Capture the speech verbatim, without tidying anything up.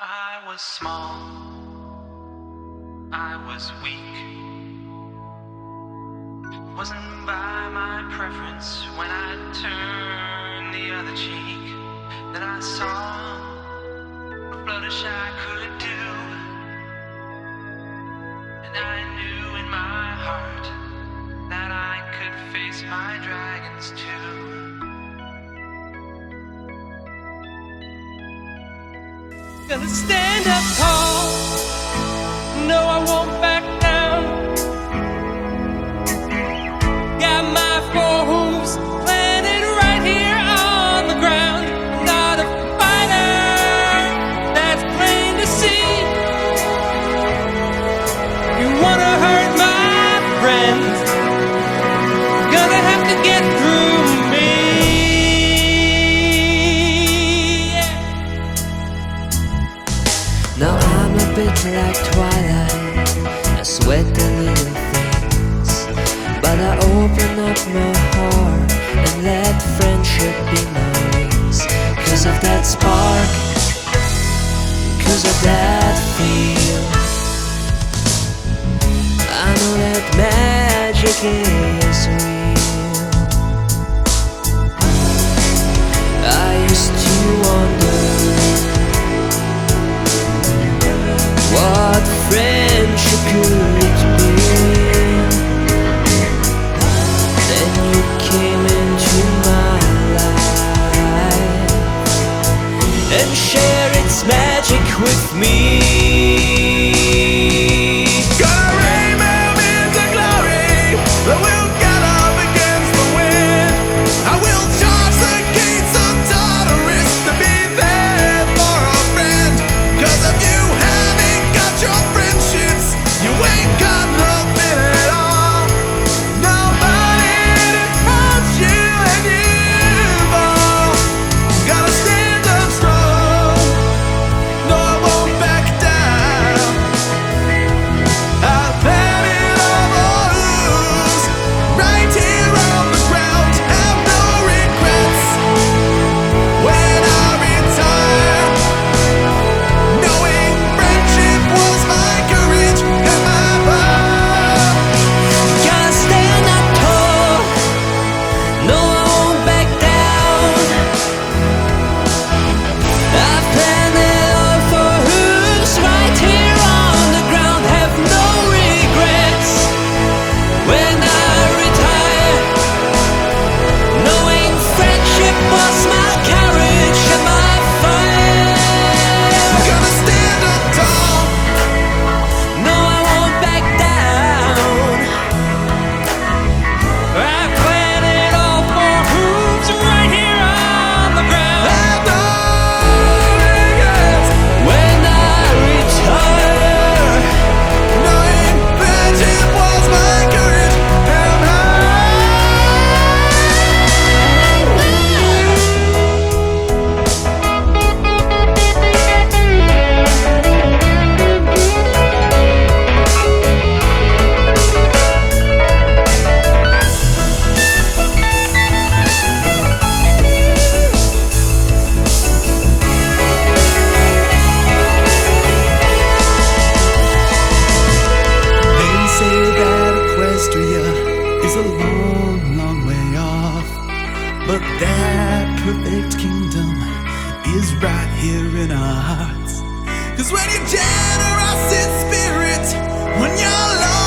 I was small, I was weak. Wasn't by my preference when I turned the other cheek. Then I saw what flourish I could do, and I knew in my heart that I could face my dragons too. Gonna stand up tall, no I won't back down. Got my four hooves planted right here on the ground. Not a fighter, that's plain to see. You wanna hurt my friends, gonna have to get through me. Now I'm a bit like Twilight, I sweat the little things, but I open up my heart and let friendship be my wings. Cause of that spark, cause of that feel, I know that magic is real. I used to wonder what friendship could be. Then you came into my life and shared its magic with me. Gonna remove into glory, but we'll get up against the wind. I will charge the gates of Tartarus to be there for a friend. Cause of you having got your friendships, you ain't got nothing at all. Nobody to hurt you and you've all gotta stand up strong. No, I won't back down. I've had it all lose, right here on the ground. Have no regrets when I retire, knowing friendship was my courage and my power. Gotta stand up tall, no I won't back down. I've planned it all for who's right here on the ground. Have no regrets when I retire, knowing friendship was my courage and my fire. Gonna stand up tall, No, I won't back down. I've planned it all for who's right here on the ground. have no regrets, When I retire, knowing friendship was my courage and my They say that Equestria is a long, long way off, but that perfect kingdom is right here in our hearts. Cause when you're generous in spirit, when you're low